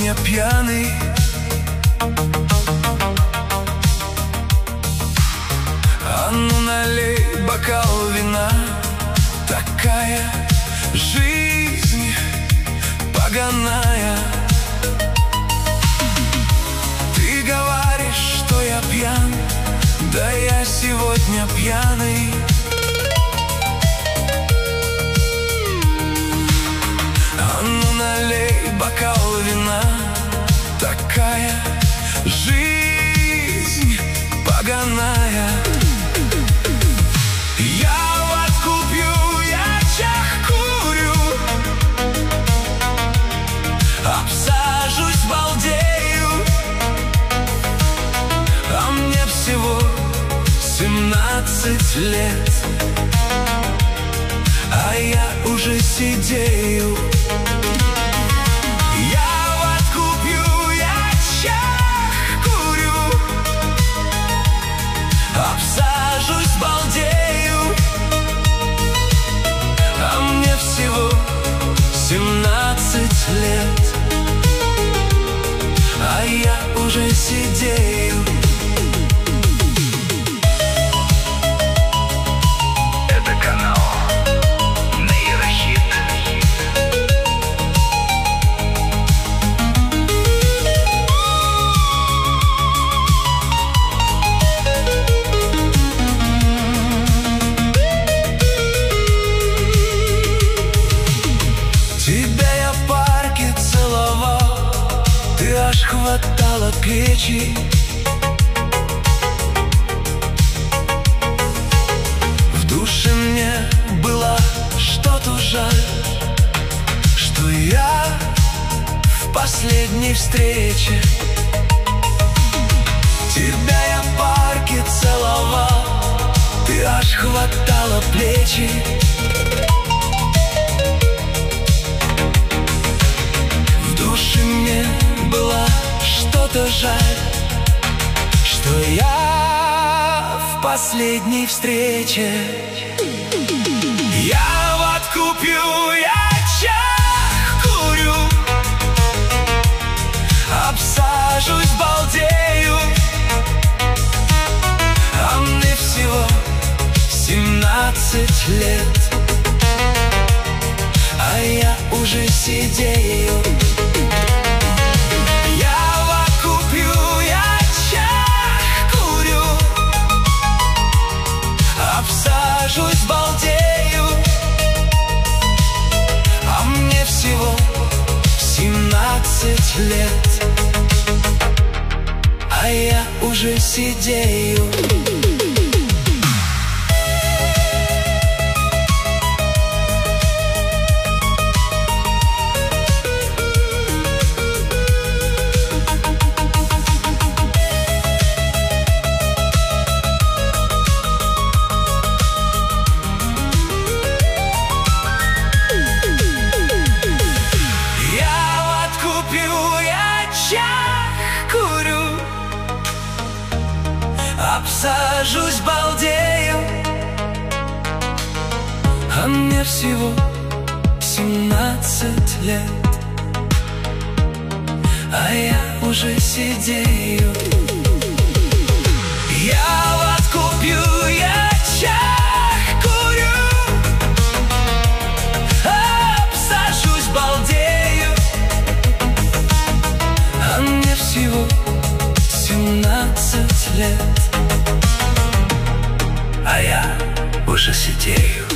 сегодня пьяный. А ну налей бокал вина. Такая жизнь поганая. Ты говоришь, что я пьян, да я сегодня пьяный. А ну налей бокал вина. Такая жизнь поганая. Я водку пью, я чах-курю, обсажусь, балдею. А мне всего 17 лет, а я уже сидею. Я водку пью, я чах-курю, обсажусь, балдею. А мне всего 17 лет, а я уже сидею. Это канал Нейрохит. Тебя я в парке целовал, ты аж хватала плечи. В душе мне было что-то жаль, что я в последней встрече. Тебя я в парке целовал, ты аж хватала плечи. В душе мне было что-то жаль, что я в последней встрече. Я водку пью, я чах-курю, обсажусь, балдею. А мне всего 17 лет, а я уже сидею. Я водку пью, я чах-курю, обсажусь, балдею. А мне всего 17 лет, а я уже сидею. Чах-курю, обсажусь, балдею. А мне всего 17 лет, а я уже сидею. Я водку пью, я чах-курю, обсажусь, балдею. А мне всего 17 лет, а я уже сидею.